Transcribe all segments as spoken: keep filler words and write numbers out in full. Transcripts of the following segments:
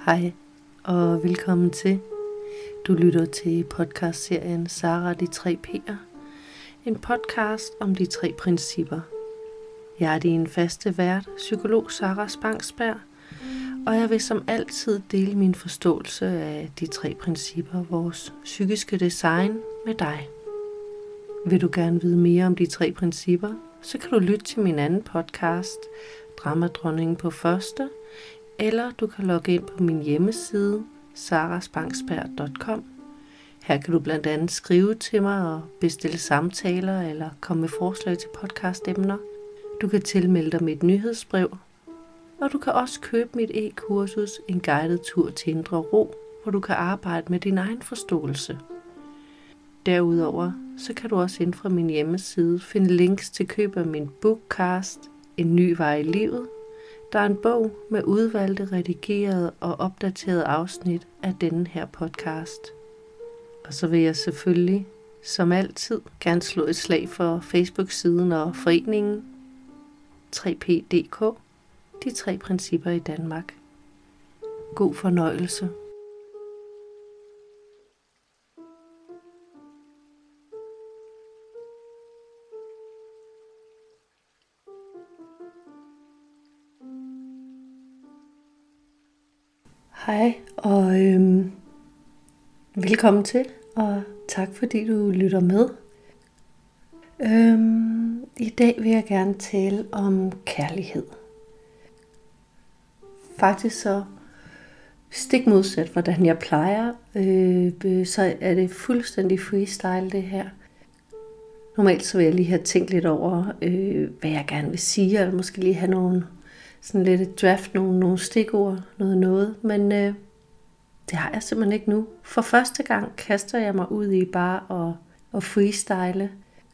Hej og velkommen til. Du lytter til podcastserien Sara de tre P'er. En podcast om de tre principper. Jeg er din faste vært, psykolog Sara Spangsberg, og jeg vil som altid dele min forståelse af de tre principper, vores psykiske design, med dig. Vil du gerne vide mere om de tre principper, så kan du lytte til min anden podcast, Dramadronningen på første, eller du kan logge ind på min hjemmeside, sara spangsberg punktum com. Her kan du blandt andet skrive til mig og bestille samtaler eller komme med forslag til podcastemner. Du kan tilmelde dig mit nyhedsbrev, og du kan også købe mit e-kursus, en guided tur til indre ro, hvor du kan arbejde med din egen forståelse. Derudover så kan du også ind fra min hjemmeside finde links til køb af min bookcast, En ny vej i livet. Der er en bog med udvalgte, redigerede og opdaterede afsnit af denne her podcast. Og så vil jeg selvfølgelig, som altid, gerne slå et slag for Facebook-siden og foreningen tre P punktum d k, de tre principper i Danmark. God fornøjelse. Hej og øhm, velkommen til, og tak fordi du lytter med. Øhm, I dag vil jeg gerne tale om kærlighed. Faktisk så stik modsat, hvordan jeg plejer, øh, så er det fuldstændig freestyle det her. Normalt så vil jeg lige have tænkt lidt over, øh, hvad jeg gerne vil sige, eller måske lige have nogle sådan lidt et draft, nogle, nogle stikord, noget noget, men øh, det har jeg simpelthen ikke nu. For første gang kaster jeg mig ud i bare at, at freestyle.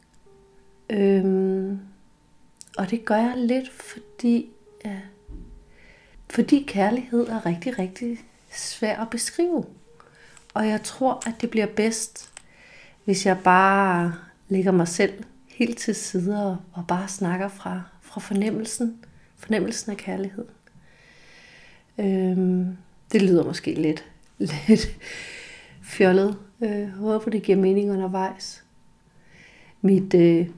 Øhm, og det gør jeg lidt, fordi, ja, fordi kærlighed er rigtig, rigtig svær at beskrive. Og jeg tror, at det bliver bedst, hvis jeg bare lægger mig selv helt til side og, og bare snakker fra, fra fornemmelsen. Fornemmelsen af kærlighed. Øhm, det lyder måske lidt, lidt fjollet. Jeg øh, håber, det giver mening undervejs. Mit, øh,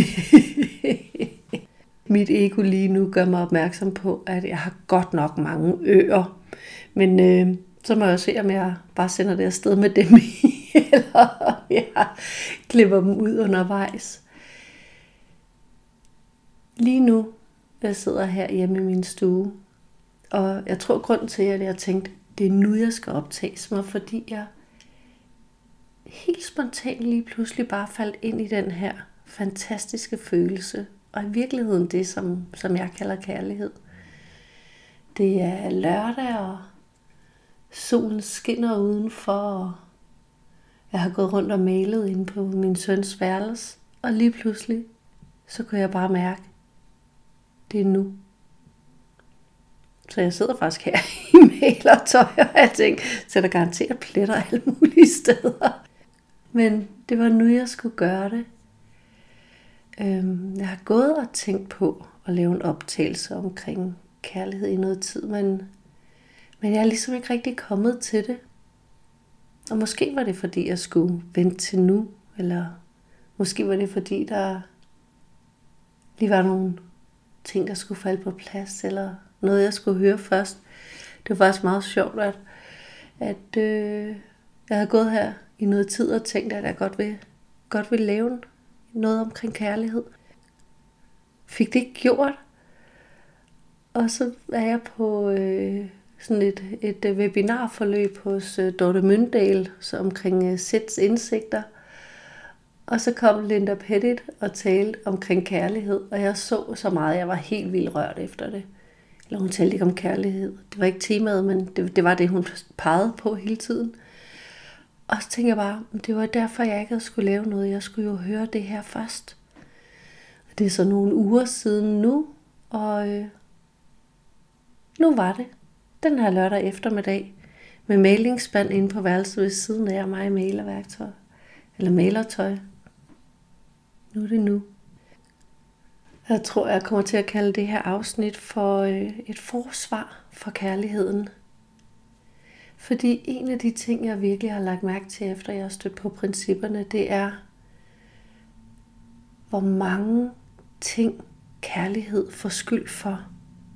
mit ego lige nu gør mig opmærksom på, at jeg har godt nok mange øer. Men øh, så må jeg se, om jeg bare sender det afsted med dem i, eller om jeg klipper dem ud undervejs. Lige nu jeg sidder her hjemme i min stue, og jeg tror grunden til, at jeg tænkte, det er nu, jeg skal optages mig, fordi jeg helt spontant lige pludselig bare faldt ind i den her fantastiske følelse, og i virkeligheden det, som, som jeg kalder kærlighed. Det er lørdag, og solen skinner udenfor, og jeg har gået rundt og malet inde på min søns værelse, og lige pludselig, så kunne jeg bare mærke, det er nu. Så jeg sidder faktisk her i malertøj og alting, så der garanteret pletter alle mulige steder. Men det var nu, jeg skulle gøre det. Jeg har gået og tænkt på at lave en optagelse omkring kærlighed i noget tid, men, men jeg er ligesom ikke rigtig kommet til det. Og måske var det, fordi jeg skulle vente til nu, eller måske var det, fordi der lige var nogle ting, der skulle falde på plads, eller noget, jeg skulle høre først. Det var faktisk meget sjovt, at, at øh, jeg havde gået her i noget tid og tænkt, at jeg godt vil, godt vil lave noget omkring kærlighed. Fik det ikke gjort. Og så er jeg på øh, sådan et, et webinarforløb hos øh, Dorte Møndal, så omkring øh, Sets indsigter. Og så kom Linda Pettit og talte omkring kærlighed, og jeg så så meget, jeg var helt vildt rørt efter det. Eller hun talte ikke om kærlighed. Det var ikke temaet, men det, det var det, hun pegede på hele tiden. Og så tænkte jeg bare, det var derfor, jeg ikke skulle lave noget. Jeg skulle jo høre det her først. Og det er så nogle uger siden nu, og øh, nu var det. Den her lørdag eftermiddag, med malingsspand inde på værelset ved siden af mig i malerværktøj. Eller malertøj. Nu er det nu. Jeg tror, jeg kommer til at kalde det her afsnit for øh, et forsvar for kærligheden. Fordi en af de ting, jeg virkelig har lagt mærke til, efter jeg har stødt på principperne, det er, hvor mange ting kærlighed får skyld for.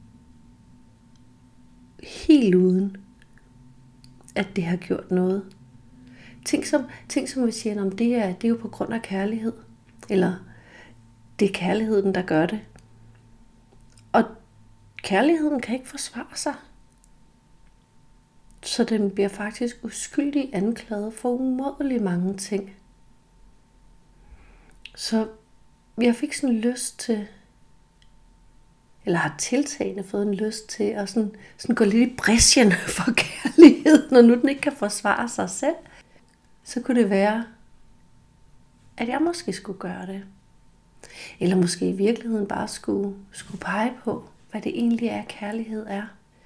Helt uden, at det har gjort noget. Ting som, ting som vi siger, om det er, det er jo på grund af kærlighed. Eller det er kærligheden, der gør det. Og kærligheden kan ikke forsvare sig. Så den bliver faktisk uskyldig anklaget for umådeligt mange ting. Så jeg fik sådan lyst til, eller har tiltagende fået en lyst til at sådan, sådan gå lidt i bræschen for kærlighed, når nu den ikke kan forsvare sig selv. Så kunne det være, at jeg måske skulle gøre det. Eller måske i virkeligheden bare skulle, skulle pege på, hvad det egentlig er, kærlighed er.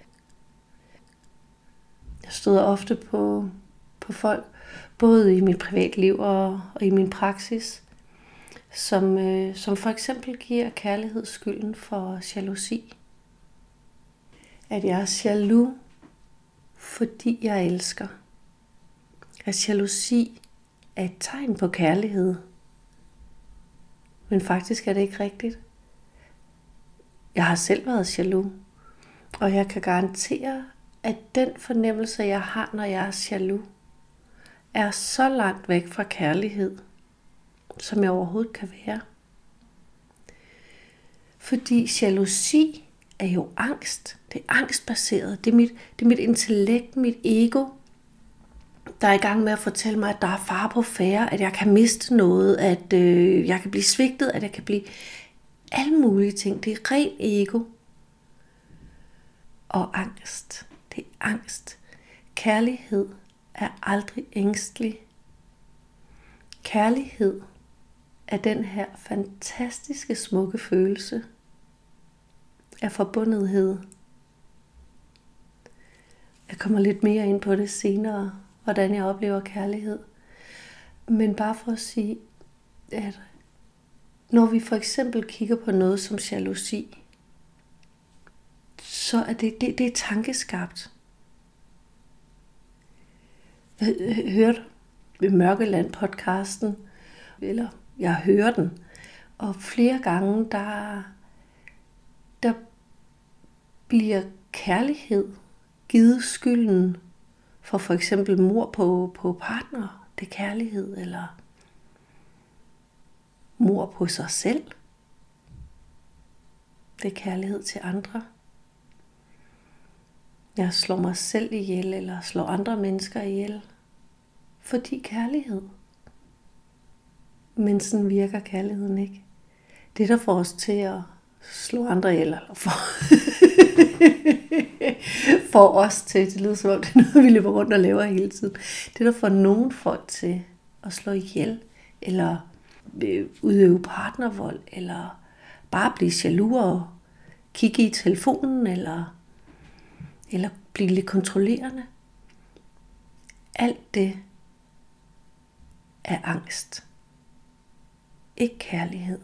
Jeg støder ofte på, på folk, både i mit privatliv og, og i min praksis, som, øh, som for eksempel giver kærlighed skylden for jalousi. At jeg er jaloux, fordi jeg elsker. At jalousi er et tegn på kærlighed. Men faktisk er det ikke rigtigt. Jeg har selv været jaloux, og jeg kan garantere, at den fornemmelse, jeg har, når jeg er jaloux, er så langt væk fra kærlighed, som jeg overhovedet kan være. Fordi jalousi er jo angst. Det er angstbaseret. Det er mit, det er mit intellekt, mit ego, der er i gang med at fortælle mig, at der er fare på færde, at jeg kan miste noget, at øh, jeg kan blive svigtet, at jeg kan blive alle mulige ting. Det er ren ego og angst. Det er angst. Kærlighed er aldrig ængstelig. Kærlighed er den her fantastiske, smukke følelse af forbundethed. Jeg kommer lidt mere ind på det senere, hvordan jeg oplever kærlighed. Men bare for at sige, at når vi for eksempel kigger på noget som jalousi, så er det, det, det er tankeskabt. Jeg hørte ved Mørkeland-podcasten, eller jeg hører den, og flere gange, der, der bliver kærlighed givet skylden for for eksempel mord på, på partner. Det er kærlighed, eller mord på sig selv. Det er kærlighed til andre. Jeg slår mig selv ihjel, eller slår andre mennesker ihjel. Fordi kærlighed. Men sådan virker kærligheden ikke. Det, der får os til at slå andre ihjel, eller for, får os til, det lyder som om det er noget, vi løber rundt og laver hele tiden. Det, der får nogen folk til at slå ihjel, eller udøve partnervold, eller bare blive jaloux og kigge i telefonen, eller, eller blive lidt kontrollerende. Alt det er angst. Ikke kærlighed.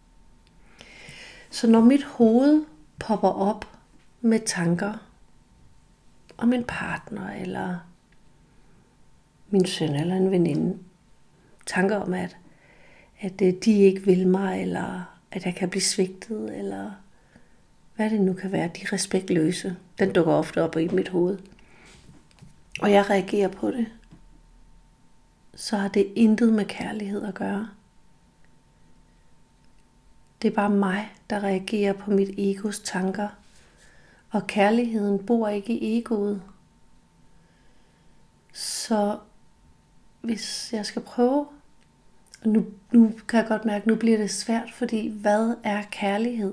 Så når mit hoved popper op med tanker om en partner, eller min søn eller en veninde, tanker om, at, at de ikke vil mig, eller at jeg kan blive svigtet, eller hvad det nu kan være, de respektløse, den dukker ofte op i mit hoved. Og jeg reagerer på det, så har det intet med kærlighed at gøre. Det er bare mig, der reagerer på mit egos tanker. Og kærligheden bor ikke i egoet. Så hvis jeg skal prøve, og nu, nu kan jeg godt mærke, at nu bliver det svært, fordi hvad er kærlighed?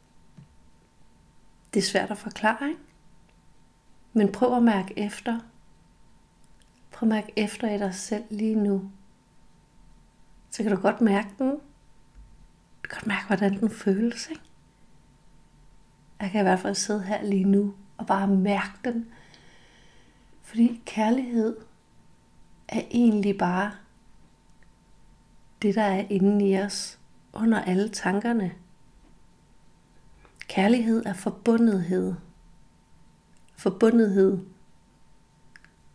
Det er svært at forklare, ikke? Men prøv at mærke efter. Prøv at mærke efter i dig selv lige nu. Så kan du godt mærke den. Du kan godt mærke, hvordan den føles, ikke? Jeg kan i hvert fald sidde her lige nu og bare mærke den. Fordi kærlighed er egentlig bare det, der er inde i os under alle tankerne. Kærlighed er forbundethed. Forbundethed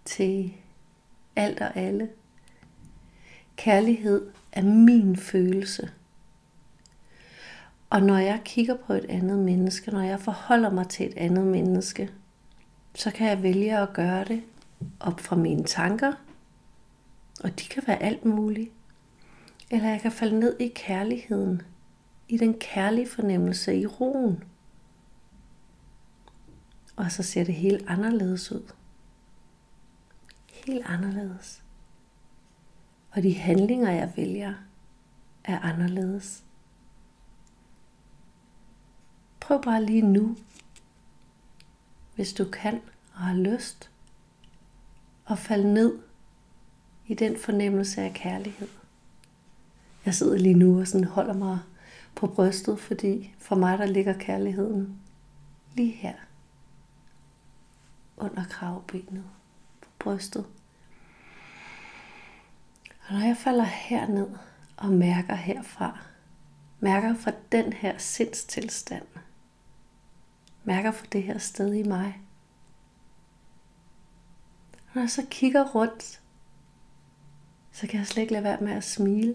til alt og alle. Kærlighed er min følelse. Og når jeg kigger på et andet menneske, når jeg forholder mig til et andet menneske, så kan jeg vælge at gøre det op fra mine tanker, og de kan være alt muligt. Eller jeg kan falde ned i kærligheden, i den kærlige fornemmelse, i roen. Og så ser det helt anderledes ud. Helt anderledes. Og de handlinger, jeg vælger, er anderledes. Prøv bare lige nu, hvis du kan og har lyst, at falde ned i den fornemmelse af kærlighed. Jeg sidder lige nu og sådan holder mig på brystet, fordi for mig der ligger kærligheden lige her. Under kravbenet på brystet. Og når jeg falder herned og mærker herfra, mærker fra den her sindstilstand, mærker fra det her sted i mig. Og når jeg så kigger rundt, så kan jeg slet ikke lade være med at smile.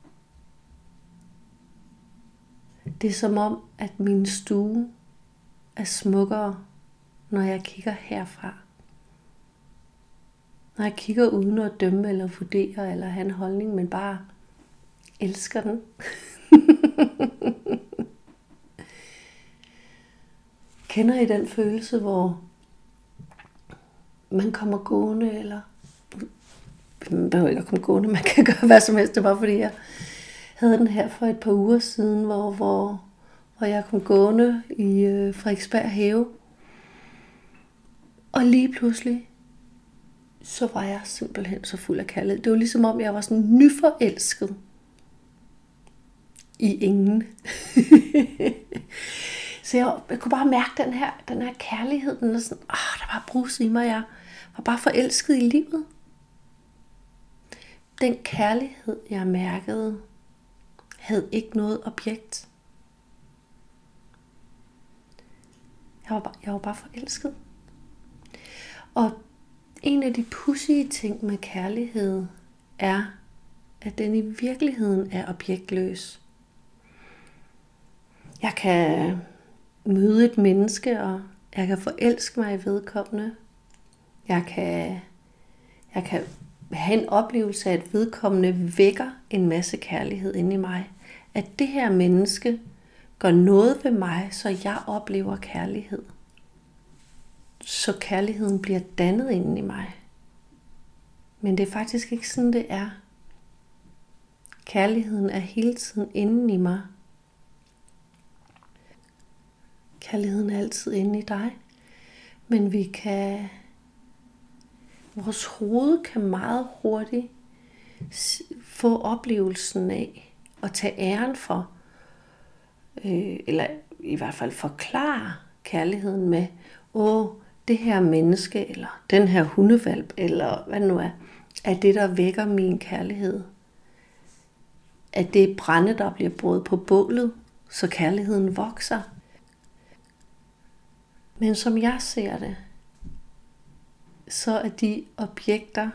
Det er som om, at min stue er smukkere, når jeg kigger herfra. Når jeg kigger uden at dømme eller vurdere eller have en holdning, men bare elsker den. Kender I den følelse, hvor man kommer gående, eller man behøver ikke at komme gående, man kan gøre hvad som helst, det var fordi jeg havde den her for et par uger siden, hvor, hvor, hvor jeg kom gående i øh, Frederiksberg Have. Og lige pludselig, så var jeg simpelthen så fuld af kærlighed. Det var ligesom om, jeg var sådan nyforelsket i ingen. Så jeg, jeg kunne bare mærke den her, den her kærlighed, den er sådan, åh, der var brus i mig, jeg var bare forelsket i livet. Den kærlighed, jeg mærkede, havde ikke noget objekt. Jeg var bare, jeg var bare forelsket. Og en af de pudsige ting med kærlighed er, at den i virkeligheden er objektløs. Jeg kan møde et menneske, og jeg kan forelske mig i vedkommende. Jeg kan, jeg kan have en oplevelse af, at vedkommende vækker en masse kærlighed inde i mig. At det her menneske gør noget ved mig, så jeg oplever kærlighed. Så kærligheden bliver dannet inde i mig. Men det er faktisk ikke sådan, det er. Kærligheden er hele tiden inde i mig. Kærligheden er altid inde i dig. Men vi kan... Vores hoved kan meget hurtigt få oplevelsen af at tage æren for, øh, eller i hvert fald forklare kærligheden med, åh, det her menneske, eller den her hundevalp, eller hvad det nu er, er det, der vækker min kærlighed. At det er brænde, der bliver båret på bålet, så kærligheden vokser. Men som jeg ser det, så er de objekter,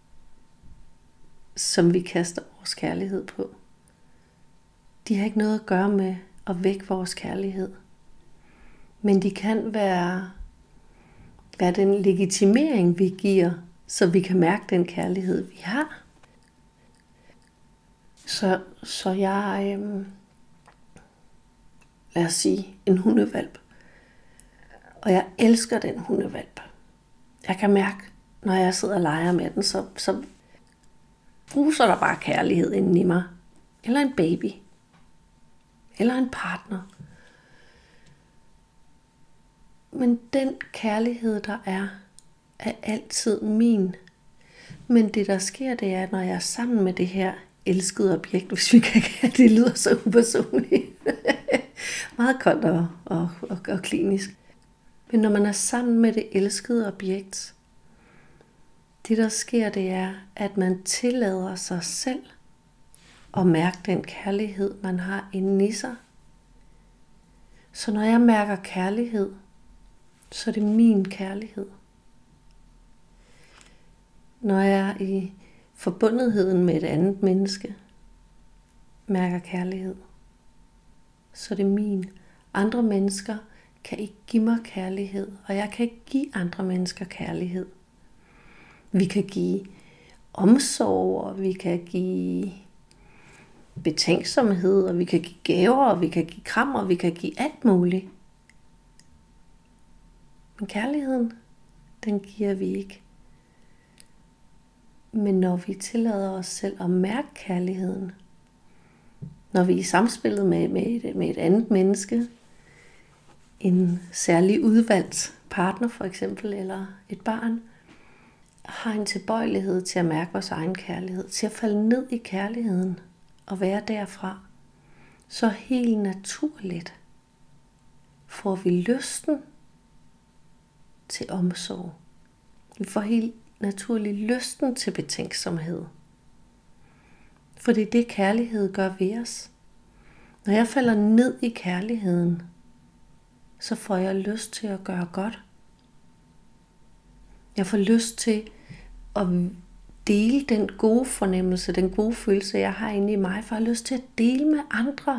som vi kaster vores kærlighed på, de har ikke noget at gøre med at vække vores kærlighed. Men de kan være, være den legitimering, vi giver, så vi kan mærke den kærlighed, vi har. Så, så jeg, øhm, lad os sige, en hundevalp. Og jeg elsker den hundevalp. Jeg kan mærke, når jeg sidder og leger med den, så, så bruser der bare kærlighed inden i mig. Eller en baby. Eller en partner. Men den kærlighed, der er, er altid min. Men det, der sker, det er, når jeg er sammen med det her elskede objekt, hvis vi kan kalde det, lyder så upersonligt. Meget koldt og, og, og, og klinisk. Men når man er sammen med det elskede objekt, det der sker, det er, at man tillader sig selv at mærke den kærlighed, man har inde i sig. Så når jeg mærker kærlighed, så er det min kærlighed. Når jeg er i forbundetheden med et andet menneske, mærker kærlighed, så er det min. Andre mennesker kan ikke give mig kærlighed, og jeg kan ikke give andre mennesker kærlighed. Vi kan give omsorg, og vi kan give betænksomhed, og vi kan give gaver, og vi kan give kram, og vi kan give alt muligt. Men kærligheden, den giver vi ikke. Men når vi tillader os selv at mærke kærligheden, når vi er i samspillet med, med, et, med et andet menneske, en særlig udvalgt partner for eksempel, eller et barn, har en tilbøjelighed til at mærke vores egen kærlighed, til at falde ned i kærligheden og være derfra, så helt naturligt får vi lysten til omsorg. Vi får helt naturligt lysten til betænksomhed. For det er det, kærlighed gør ved os. Når jeg falder ned i kærligheden, så får jeg lyst til at gøre godt. Jeg får lyst til at dele den gode fornemmelse, den gode følelse, jeg har inde i mig, for jeg har lyst til at dele med andre.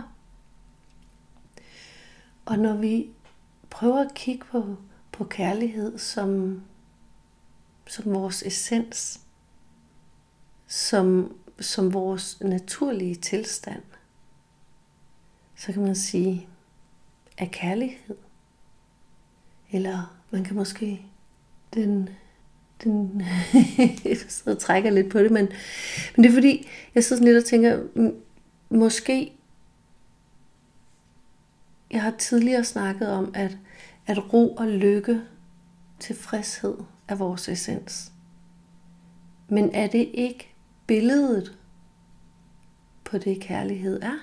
Og når vi prøver at kigge på, på kærlighed som, som vores essens, som, som vores naturlige tilstand, så kan man sige, at kærlighed, eller man kan måske, den, den jeg sidder og trækker lidt på det, men, men det er fordi, jeg sidder sådan lidt og tænker, måske, jeg har tidligere snakket om, at, at ro og lykke, tilfredshed er vores essens. Men er det ikke billedet på det, kærlighed er?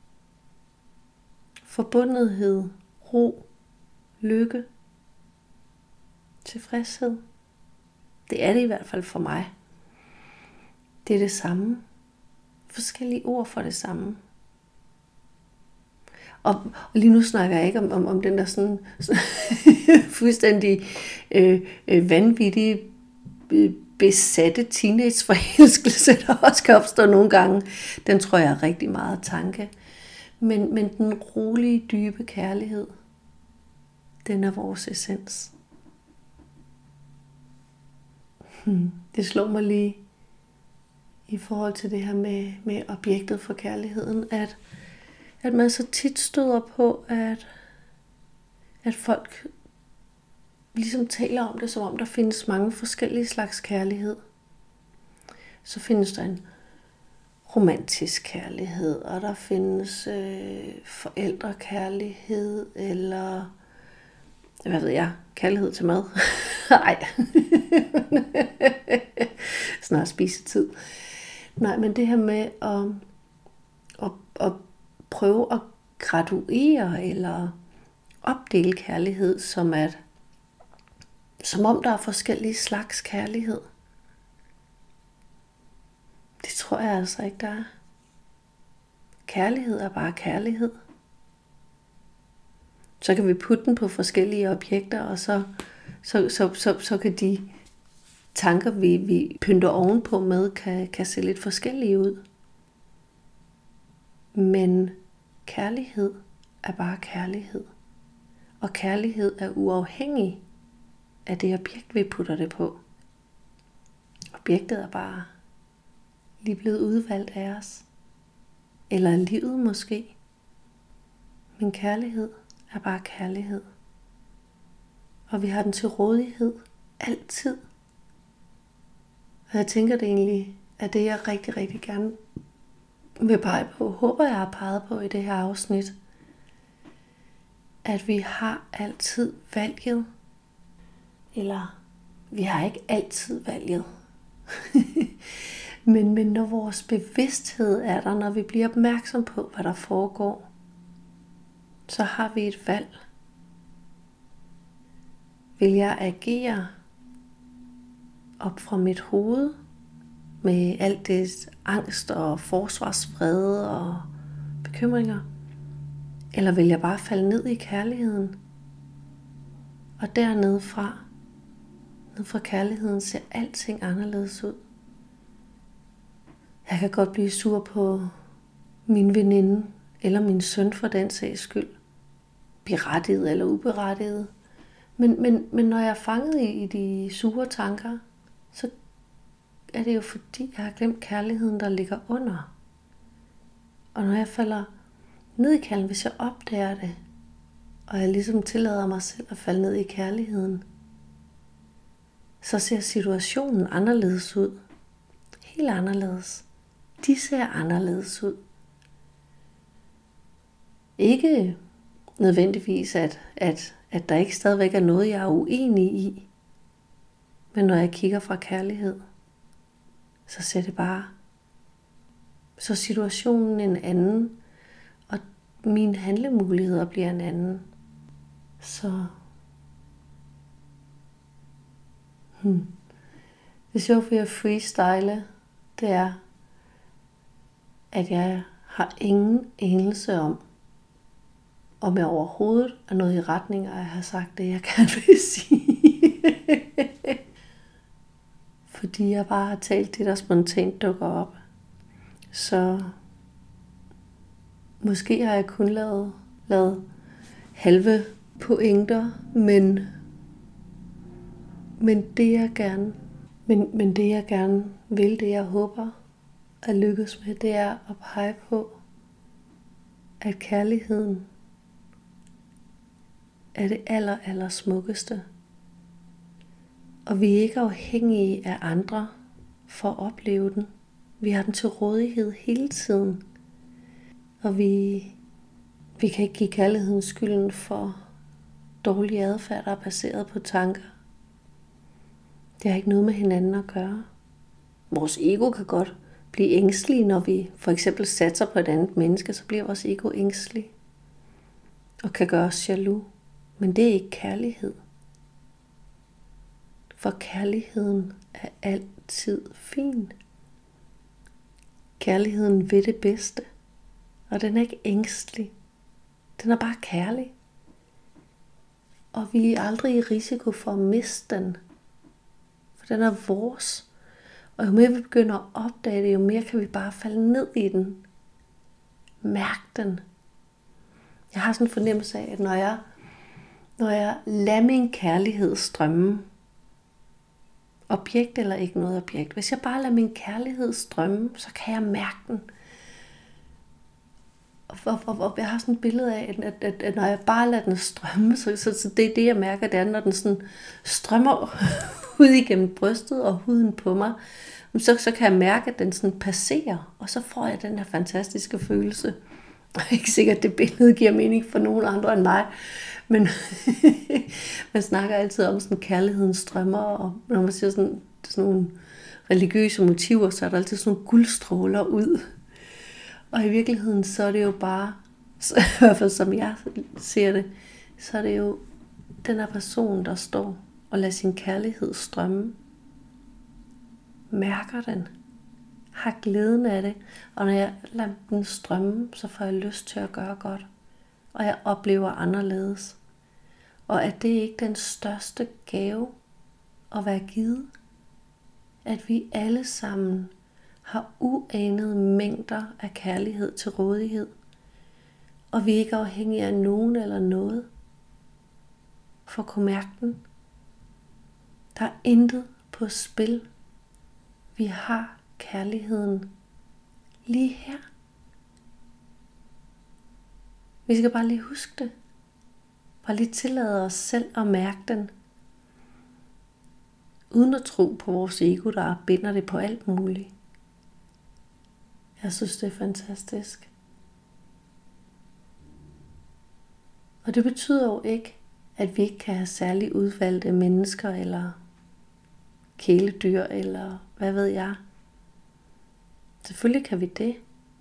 Forbundethed, ro, lykke, tilfredshed. Det er det i hvert fald for mig. Det er det samme. Forskellige ord for det samme. Og, og lige nu snakker jeg ikke om, om, om den der sådan, sådan fuldstændig øh, øh, vanvittige, øh, besatte teenageforelskelse, der også kan opstå nogle gange. Den tror jeg er rigtig meget tanke. Men, men den rolige, dybe kærlighed, den er vores essens. Hmm. Det slår mig lige i forhold til det her med, med objektet for kærligheden, at, at man så tit støder på, at, at folk ligesom taler om det, som om der findes mange forskellige slags kærlighed. Så findes der en romantisk kærlighed, og der findes øh, forældrekærlighed, eller hvad ved jeg, kærlighed til mad. Nej, snart spisetid. Nej, men det her med at, at, at prøve at graduere eller opdele kærlighed, som at som om der er forskellige slags kærlighed. Det tror jeg altså ikke, der er. Kærlighed er bare kærlighed. Så kan vi putte den på forskellige objekter, og så, så, så, så, så kan de tanker, vi, vi pynter ovenpå med, kan, kan se lidt forskellige ud. Men kærlighed er bare kærlighed. Og kærlighed er uafhængig af det objekt, vi putter det på. Objektet er bare lige blevet udvalgt af os. Eller af livet måske. Men kærlighed er bare kærlighed. Og vi har den til rådighed altid. Og jeg tænker det egentlig, at det jeg rigtig, rigtig gerne vil pege på, håber jeg har peget på i det her afsnit, at vi har altid valget. Eller vi har ikke altid valget. men, men når vores bevidsthed er der, når vi bliver opmærksom på, hvad der foregår, så har vi et valg. Vil jeg agere op fra mit hoved med alt det angst og forsvarsvrede og bekymringer? Eller vil jeg bare falde ned i kærligheden? Og dernede fra, Ned fra kærligheden ser alting anderledes ud. Jeg kan godt blive sur på min veninde, eller min søn for den sags skyld. Berettiget eller uberettiget. Men, men, men når jeg er fanget i, i de sure tanker, så er det jo fordi, jeg har glemt kærligheden, der ligger under. Og når jeg falder ned i kærligheden, hvis jeg opdager det, og jeg ligesom tillader mig selv at falde ned i kærligheden, så ser situationen anderledes ud. Helt anderledes. De ser anderledes ud. Ikke nødvendigvis, at, at, at der ikke stadigvæk er noget, jeg er uenig i. Men når jeg kigger fra kærlighed, så ser det bare, så situationen en anden, og mine handlemuligheder bliver en anden. Så hmm. det sjove ved at freestyle, det er, at jeg har ingen anelse om, om jeg overhovedet er noget i retning, og jeg har sagt det, jeg gerne vil sige. Fordi jeg bare har talt det, der spontant dukker op. Så måske har jeg kun lavet, lavet halve pointer, men, men det jeg gerne, men, men det jeg gerne vil, det jeg håber at lykkes med, det er at pege på, at kærligheden er det aller, aller smukkeste. Og vi er ikke afhængige af andre for at opleve den. Vi har den til rådighed hele tiden. Og vi, vi kan ikke give kærligheden skylden for dårlig adfærd, der er baseret på tanker. Det har ikke noget med hinanden at gøre. Vores ego kan godt blive ængstelig, når vi for eksempel satser på et andet menneske, så bliver vores ego ængstelig. Og kan gøre os jaloux. Men det er ikke kærlighed. For kærligheden er altid fin. Kærligheden vil det bedste. Og den er ikke ængstelig. Den er bare kærlig. Og vi er aldrig i risiko for at miste den. For den er vores. Og jo mere vi begynder at opdage det, jo mere kan vi bare falde ned i den. Mærk den. Jeg har sådan en fornemmelse af, at når jeg, når jeg lader min kærlighed strømme, objekt eller ikke noget objekt, hvis jeg bare lader min kærlighed strømme, så kan jeg mærke den. Og, og, og, og jeg har sådan et billede af, at, at, at når jeg bare lader den strømme, så, så, så det er det, jeg mærker, det er, når den sådan strømmer ud igennem brystet og huden på mig, så, så kan jeg mærke, at den sådan passerer, og så får jeg den her fantastiske følelse. Jeg er ikke sikkert, at det billede giver mening for nogen andre end mig, men man snakker altid om sådan kærligheden strømmer, og når man siger sådan, sådan nogle religiøse motiver, så er der altid sådan nogle guldstråler ud. Og i virkeligheden, så er det jo bare, så, i hvert fald som jeg ser det, så er det jo den her person, der står og lader sin kærlighed strømme. Mærker den. Har glæden af det. Og når jeg lader den strømme, så får jeg lyst til at gøre godt. Og jeg oplever anderledes. Og at det ikke er den største gave at være givet. At vi alle sammen har uanede mængder af kærlighed til rådighed. Og vi er ikke afhængige af nogen eller noget for at kunne mærke den. Der er intet på spil. Vi har kærligheden lige her. Vi skal bare lige huske det. Bare lige tillade os selv at mærke den. Uden at tro på vores ego, der binder det på alt muligt. Jeg synes, det er fantastisk. Og det betyder jo ikke, at vi ikke kan have særligt udvalgte mennesker, eller kæledyr, eller hvad ved jeg. Selvfølgelig kan vi det.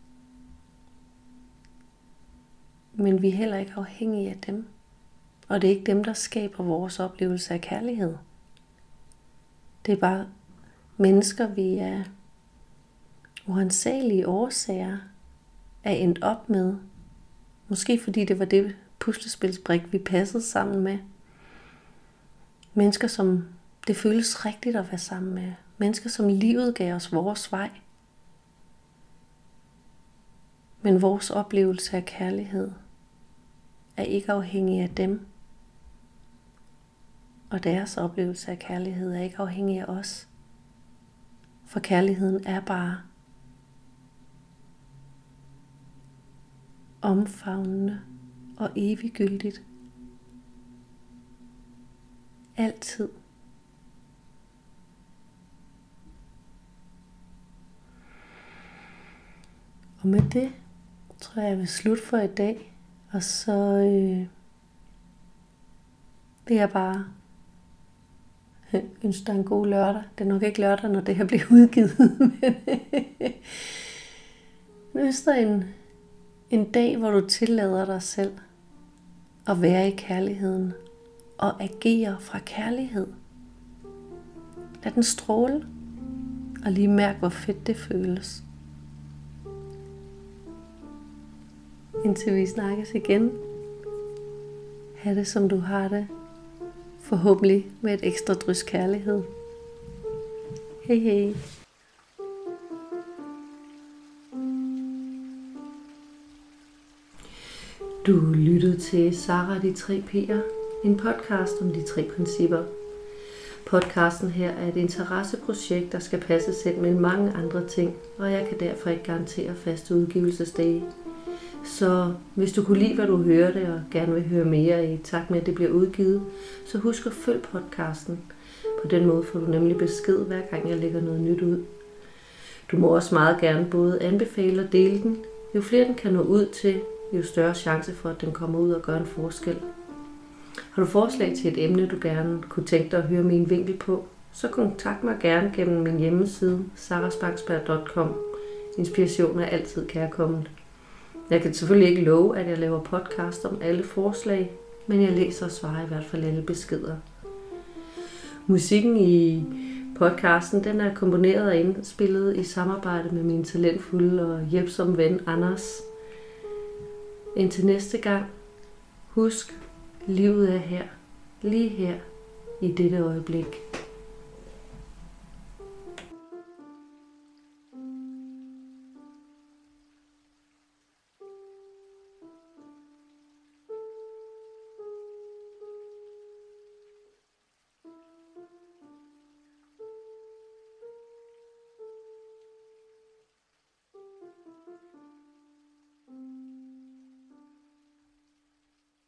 Men vi er heller ikke afhængige af dem. Og det er ikke dem, der skaber vores oplevelse af kærlighed. Det er bare mennesker, vi er uansagelige årsager er endt op med. Måske fordi det var det puslespilsbrik, vi passede sammen med. Mennesker, som Det føles rigtigt at være sammen med mennesker, som livet gav os vores vej. Men vores oplevelse af kærlighed er ikke afhængig af dem. Og deres oplevelse af kærlighed er ikke afhængig af os. For kærligheden er bare omfavnende og eviggyldigt. Altid. Og med det tror jeg, jeg vil slutte for i dag. Og så øh, vil jeg bare ønske dig en god lørdag. Det er nok ikke lørdag, når det her bliver udgivet. Men ønske dig en, en dag, hvor du tillader dig selv at være i kærligheden. Og agere fra kærlighed. Lad den stråle. Og lige mærk, hvor fedt det føles. Indtil vi snakkes igen. Ha' det som du har det. Forhåbentlig med et ekstra drys kærlighed. Hej hej. Du lyttede til Sara og de tre P'er. En podcast om de tre principper. Podcasten her er et interesseprojekt, der skal passes ind med mange andre ting, og jeg kan derfor ikke garantere faste udgivelsesdage. Så hvis du kunne lide, hvad du hørte, og gerne vil høre mere i takt med, at det bliver udgivet, så husk at følge podcasten. På den måde får du nemlig besked, hver gang jeg lægger noget nyt ud. Du må også meget gerne både anbefale og dele den. Jo flere den kan nå ud til, jo større chance for, at den kommer ud og gør en forskel. Har du forslag til et emne, du gerne kunne tænke dig at høre min vinkel på, så kontakt mig gerne gennem min hjemmeside sara spangsberg punktum com. Inspiration er altid kærkommen. Jeg kan selvfølgelig ikke love, at jeg laver podcast om alle forslag, men jeg læser og svarer i hvert fald alle beskeder. Musikken i podcasten den er komponeret og indspillet i samarbejde med min talentfulde og hjælpsomme ven Anders. Indtil næste gang, husk, livet er her, lige her, i dette øjeblik.